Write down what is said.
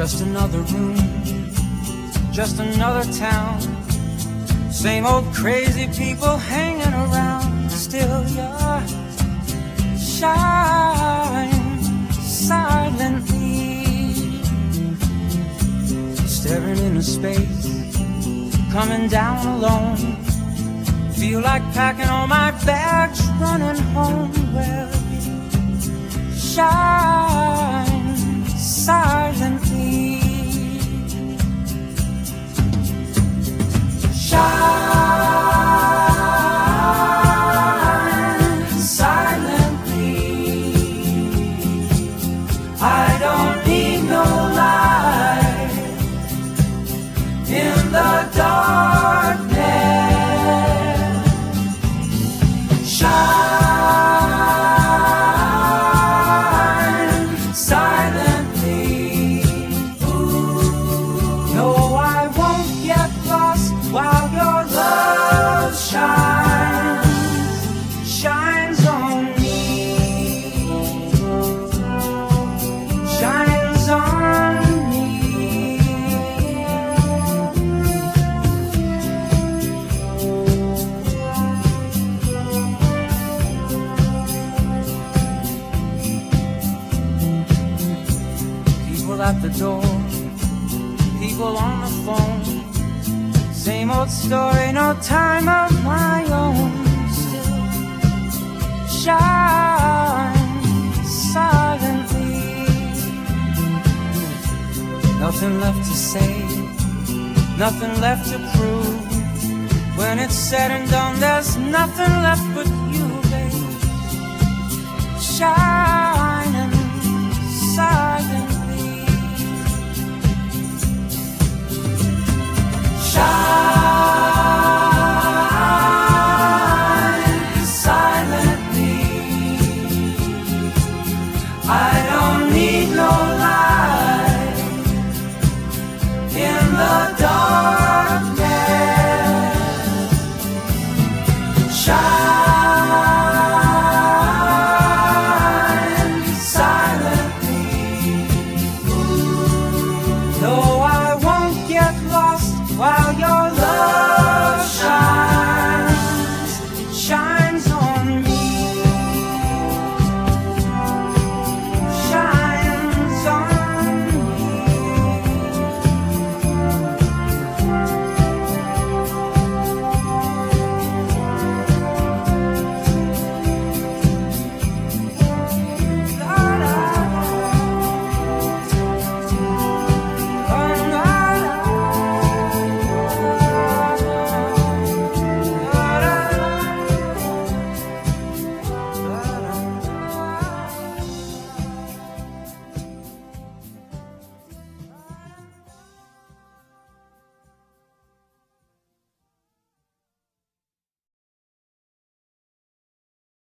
Just another room, just another town. Same old crazy people hanging around. Still you shine silently, staring into space, coming down alone. Feel like packing all my bags, running home. Well, you shine silently. Shine silently. I don't need no light in the darkness. Shine silently. Ooh. No, I won't get lost while your love shines on me, shines on me. People at the door, people on the phone. Same old story, no time of my own. Still shine silently. Nothing left to say, nothing left to prove. When it's said and done, there's nothing left but you, babe. Shining silently. Shine silently. I don't need no light.